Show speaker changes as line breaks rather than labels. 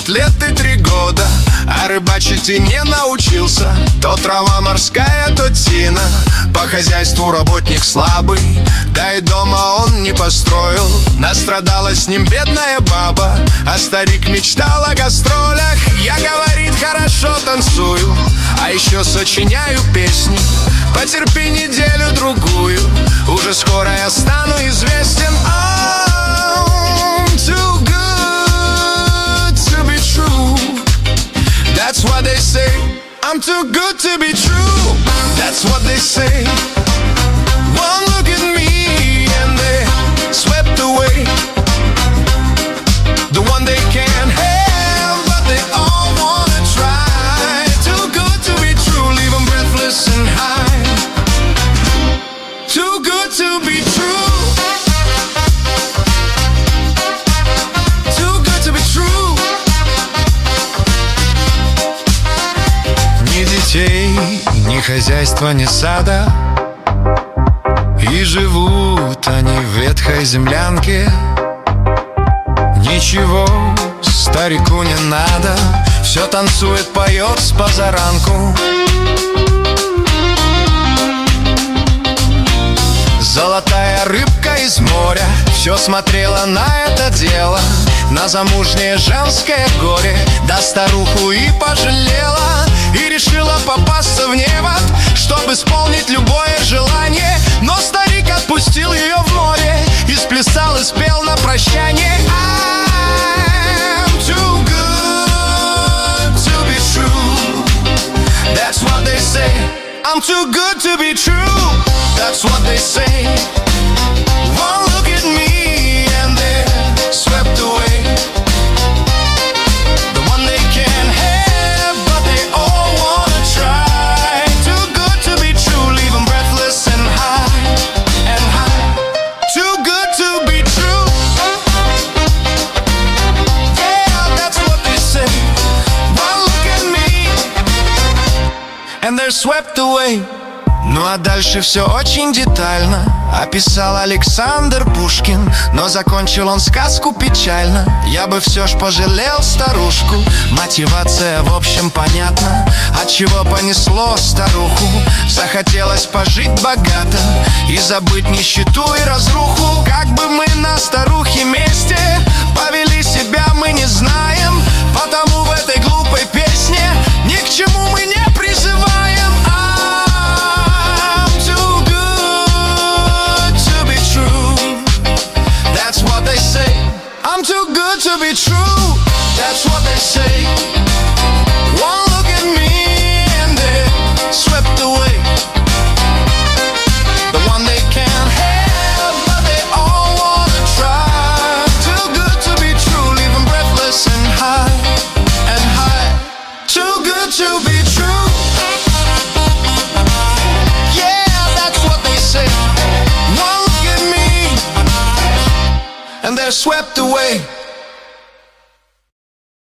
20 лет и 3 года, а рыбачить и не научился. То трава морская, то тина. По хозяйству работник слабый, да и дома он не построил. Настрадалась с ним бедная баба, а старик мечтал о гастролях. Я, говорит, хорошо танцую, а еще сочиняю песни. Потерпи неделю-другую, уже скоро я стану известен. I'm too good to be true. That's what they say. I'm too good to be true. That's what they say. One look at me and they swept away the one they can't have, but they all wanna try. Too good to be true, leave them breathless and high. Too good to be true. Too good to be true. Ни детей, ни хозяйства, ни сада, и живут они в ветхой землянке. Ничего старику не надо, все танцует, поет с позаранку. Золотая рыбка из моря все смотрела на это дело, на замужнее женское горе, да старуху и пожалела. И решила попасться в невод, чтобы исполнить любое желание. Но старик отпустил ее в море и сплясал и спел на прощание. I'm too good to be true. That's what they say. I'm too good to be true. That's what they say. One look at me and they're swept away. The one they can't have, but they all wanna try. Too good to be true, leave them breathless and high, and high. Too good to be true. Yeah, that's what they say. One look at me and they're swept away. Ну а дальше все очень детально описал Александр Пушкин, но закончил он сказку печально. Я бы все ж пожалел старушку. Мотивация в общем понятна, отчего понесло старуху. Захотелось пожить богато и забыть нищету и разруху. Как бы мы на старухе месте повели себя, мы не знаем, потому в этой глупой песне ни к чему мы не призываем. I'm too good to be true. That's what they say. One look at me and they're swept away. The one they can't have, but they all wanna try. Too good to be true, leave them breathless and high, and high. Too good to be true. Yeah, that's what they say. One look at me and they're swept away.